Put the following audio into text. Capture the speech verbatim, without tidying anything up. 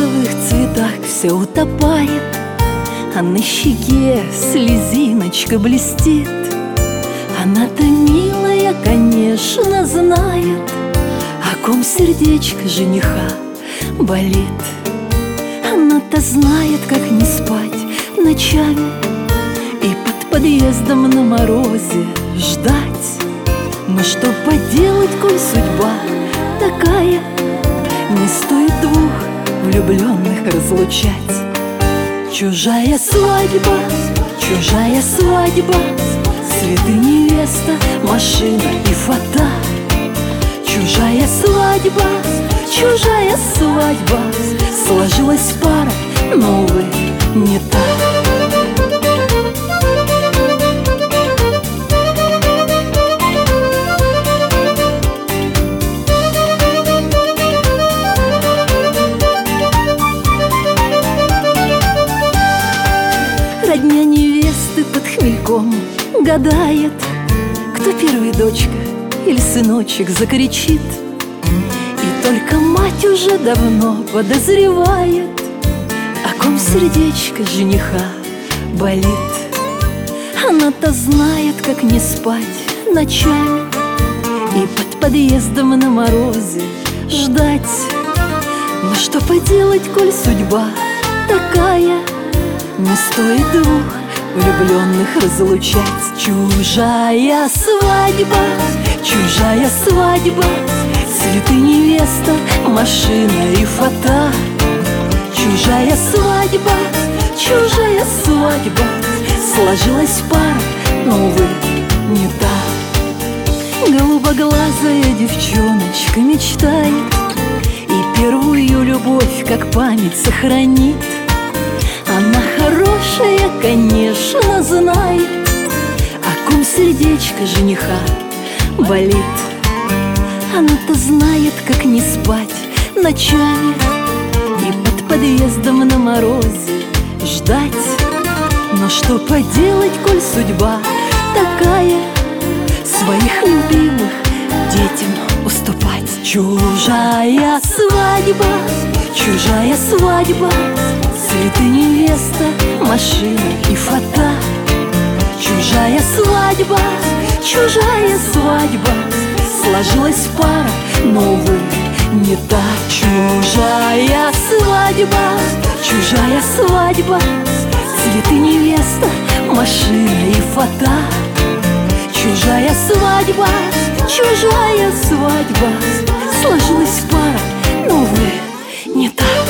розовых цветах все утопает, а на щеке слезиночка блестит. Она-то милая, конечно, знает, о ком сердечко жениха болит. Она-то знает, как не спать ночами и под подъездом на морозе ждать. Но что поделать, коль судьба такая, не стоит двух влюбленных разлучать. Чужая свадьба, чужая свадьба, цветы, невеста, машина и фата. Чужая свадьба, чужая свадьба, сложилась пара, но, увы, не та. Родня невесты под хмельком гадает, кто первый, дочка или сыночек, закричит. И только мать уже давно подозревает, о ком сердечко жениха болит. Она-то знает, как не спать ночами и под подъездом на морозе ждать. Но что поделать, коль судьба такая, не стоит двух влюбленных разлучать. Чужая свадьба, чужая свадьба, цветы, невеста, машина и фата. Чужая свадьба, чужая свадьба, сложилась пара, но, увы, не та. Голубоглазая девчоночка мечтает и первую любовь как память сохранит. Она хорошая, конечно, знает, о ком сердечко жениха болит. Она-то знает, как не спать ночами и под подъездом на морозе ждать. Но что поделать, коль судьба такая, своих любимых детям уступать. Чужая свадьба, чужая свадьба, цветы, невеста, машина и фата. Чужая свадьба, чужая свадьба, сложилась пара, но, увы, не та. Чужая свадьба, чужая свадьба, цветы, невеста, машина и фата. Чужая свадьба, чужая свадьба, сложилась пара, но, увы, не та.